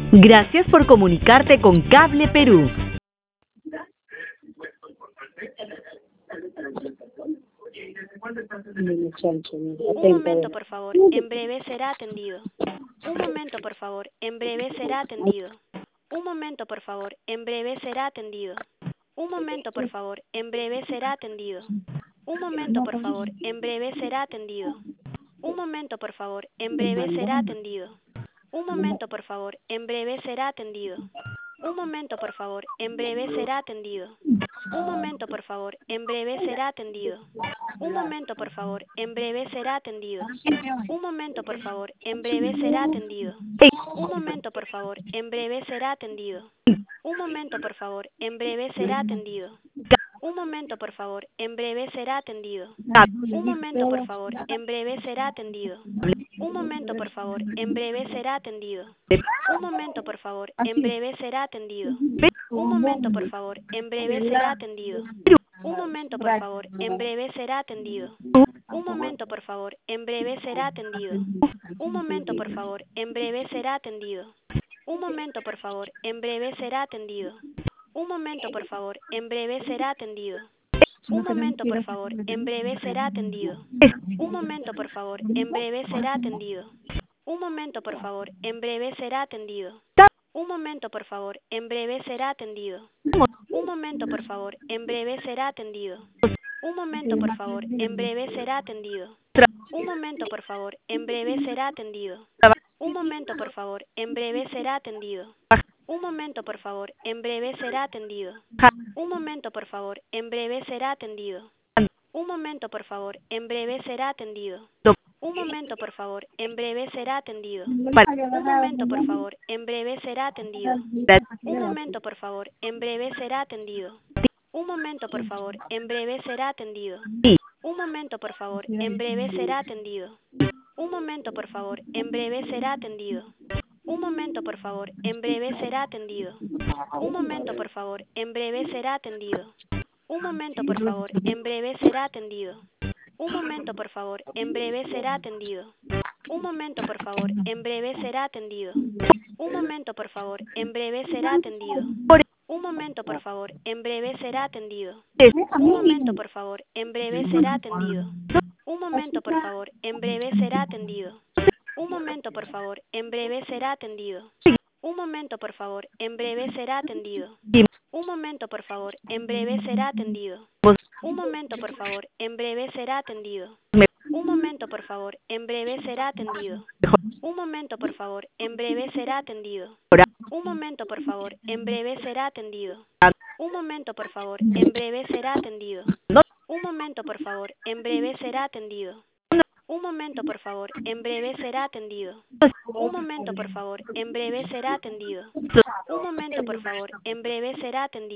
Gracias por comunicarte con Cable Perú. Un momento, por favor. En breve será atendido. Un momento, por favor. En breve será atendido. Un momento, por favor. En breve será atendido. Un momento, por favor. En breve será atendido. Un momento, por favor. En breve será atendido. Un momento, por favor. En breve será atendido. Un momento, por favor. En breve será atendido. Un momento, por favor. En breve será atendido. Un momento, por favor. En breve será atendido. Un momento, por favor. En breve será atendido. Un momento, por favor. En breve será atendido. Un momento, por favor. En breve será atendido. Un momento, por favor. En breve será atendido. Un momento, por favor. En breve será atendido. Un momento, por favor. En breve será atendido. Un momento, por favor. En breve será atendido. Un momento, por favor. En breve será atendido. Un momento, por favor. En breve será atendido. Un momento, por favor. En breve será atendido. Un momento, por favor. En breve será atendido. Un momento, por favor. En breve será atendido. Un momento, por favor. En breve será atendido. Un momento, por favor. En breve será atendido. Un momento, por favor. En breve será atendido. Un momento, por favor. En breve será atendido. Un momento, por favor. En breve será atendido. Un momento, por favor. En breve será atendido. Un momento, por favor. En breve será atendido. Un momento, por favor. En breve será atendido. Un momento, por favor. En breve será atendido. Un momento, por favor. En breve será atendido. Un momento, por favor. En breve será atendido. Un momento, por favor. En breve será atendido. Un momento, por favor. En breve será atendido. Un momento, por favor. En breve será atendido. Un momento, por favor. En breve será atendido. Un momento, por favor. En breve será atendido. Un momento, por favor. En breve será atendido. Un momento, por favor. En breve será atendido. Un momento, por favor. En breve será atendido. Un momento, por favor. En breve será atendido. Un momento, por favor. En breve será atendido. Un momento, por favor. En breve será atendido. Un momento, por favor. En breve será atendido. Un momento, por favor. En breve será atendido. Un momento, por favor. En breve será atendido. Un momento, por favor. En breve será atendido. Un momento, por favor. En breve será atendido. Un momento, por favor. En breve será atendido. Un momento, por favor. En breve será atendido. Un momento, por favor. En breve será atendido. Un momento, por favor. En breve será atendido. Un momento, por favor. En breve será atendido. Un momento, por favor. En breve será atendido. Un momento, por favor. En breve será atendido. Un momento, por favor. En breve será atendido. Un momento, por favor. En breve será atendido. Un momento, por favor. En breve será atendido. Un momento, por favor. En breve será atendido. Un momento, por favor. En breve será atendido. Un momento, por favor. En breve será atendido.